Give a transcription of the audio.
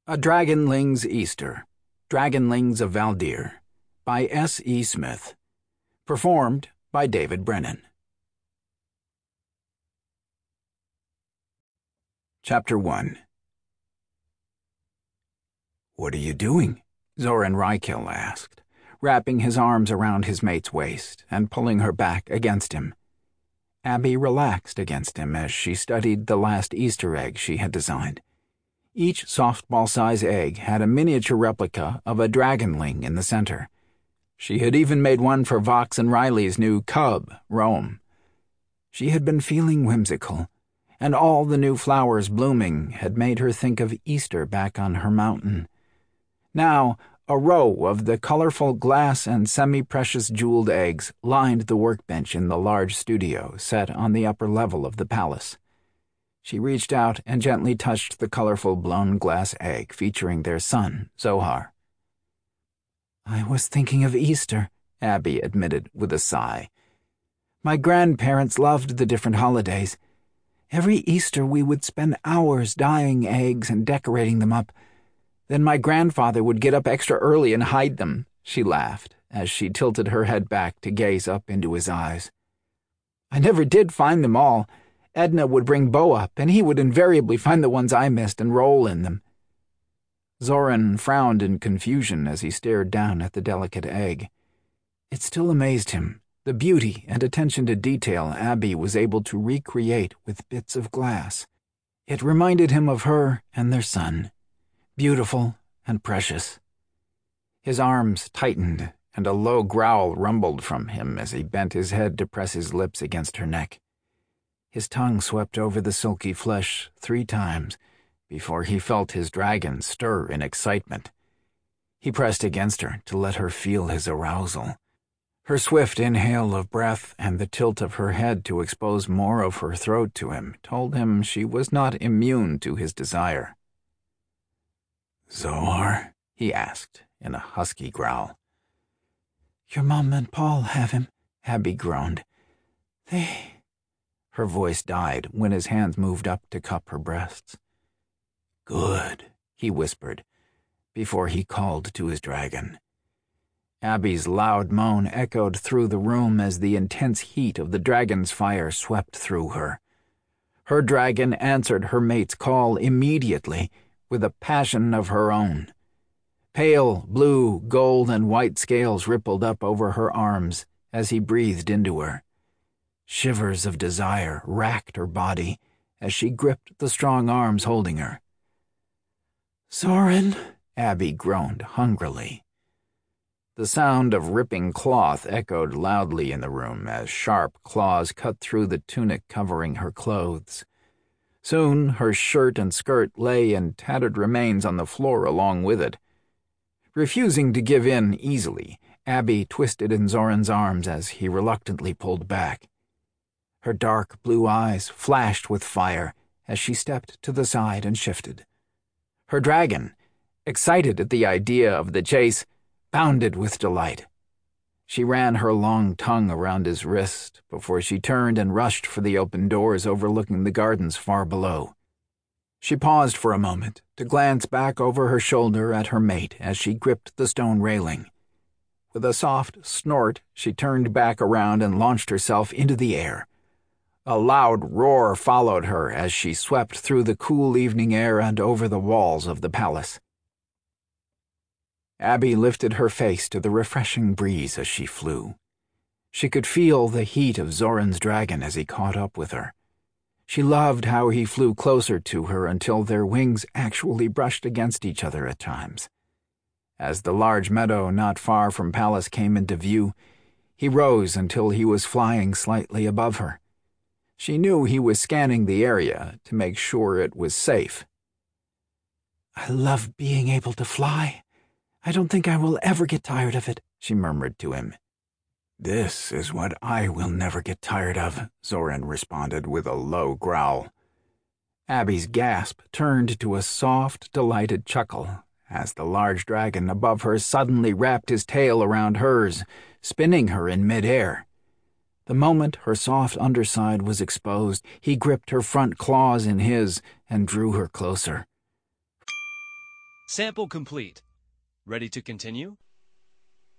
A Dragonling's Easter, Dragonlings of Valdir, by S. E. Smith. Performed by David Brennan. Chapter 1. "What are you doing?" Zoran Rykil asked, wrapping his arms around his mate's waist and pulling her back against him. Abby relaxed against him as she studied the last Easter egg she had designed. Each softball-size egg had a miniature replica of a dragonling in the center. She had even made one for Vox and Riley's new cub, Rome. She had been feeling whimsical, and all the new flowers blooming had made her think of Easter back on her mountain. Now, a row of the colorful glass and semi-precious jeweled eggs lined the workbench in the large studio set on the upper level of the palace. She reached out and gently touched the colorful blown glass egg featuring their son, Zohar. "I was thinking of Easter," Abby admitted with a sigh. "My grandparents loved the different holidays. Every Easter we would spend hours dyeing eggs and decorating them up. Then my grandfather would get up extra early and hide them," she laughed, as she tilted her head back to gaze up into his eyes. "I never did find them all. Edna would bring Bo up, and he would invariably find the ones I missed and roll in them." Zoran frowned in confusion as he stared down at the delicate egg. It still amazed him, the beauty and attention to detail Abby was able to recreate with bits of glass. It reminded him of her and their son, beautiful and precious. His arms tightened, and a low growl rumbled from him as he bent his head to press his lips against her neck. His tongue swept over the silky flesh 3 times before he felt his dragon stir in excitement. He pressed against her to let her feel his arousal. Her swift inhale of breath and the tilt of her head to expose more of her throat to him told him she was not immune to his desire. "Zohar?" he asked in a husky growl. "Your mom and Paul have him," Abby groaned. Her voice died when his hands moved up to cup her breasts. "Good," he whispered, before he called to his dragon. Abby's loud moan echoed through the room as the intense heat of the dragon's fire swept through her. Her dragon answered her mate's call immediately, with a passion of her own. Pale blue, gold, and white scales rippled up over her arms as he breathed into her. Shivers of desire racked her body as she gripped the strong arms holding her. "Zoran," Abby groaned hungrily. The sound of ripping cloth echoed loudly in the room as sharp claws cut through the tunic covering her clothes. Soon her shirt and skirt lay in tattered remains on the floor along with it. Refusing to give in easily, Abby twisted in Zoran's arms as he reluctantly pulled back. Her dark blue eyes flashed with fire as she stepped to the side and shifted. Her dragon, excited at the idea of the chase, bounded with delight. She ran her long tongue around his wrist before she turned and rushed for the open doors overlooking the gardens far below. She paused for a moment to glance back over her shoulder at her mate as she gripped the stone railing. With a soft snort, she turned back around and launched herself into the air. A loud roar followed her as she swept through the cool evening air and over the walls of the palace. Abby lifted her face to the refreshing breeze as she flew. She could feel the heat of Zoran's dragon as he caught up with her. She loved how he flew closer to her until their wings actually brushed against each other at times. As the large meadow not far from Palace came into view, he rose until he was flying slightly above her. She knew he was scanning the area to make sure it was safe. "I love being able to fly. I don't think I will ever get tired of it," she murmured to him. "This is what I will never get tired of," Zoran responded with a low growl. Abby's gasp turned to a soft, delighted chuckle as the large dragon above her suddenly wrapped his tail around hers, spinning her in midair. The moment her soft underside was exposed, he gripped her front claws in his and drew her closer. Sample complete. Ready to continue?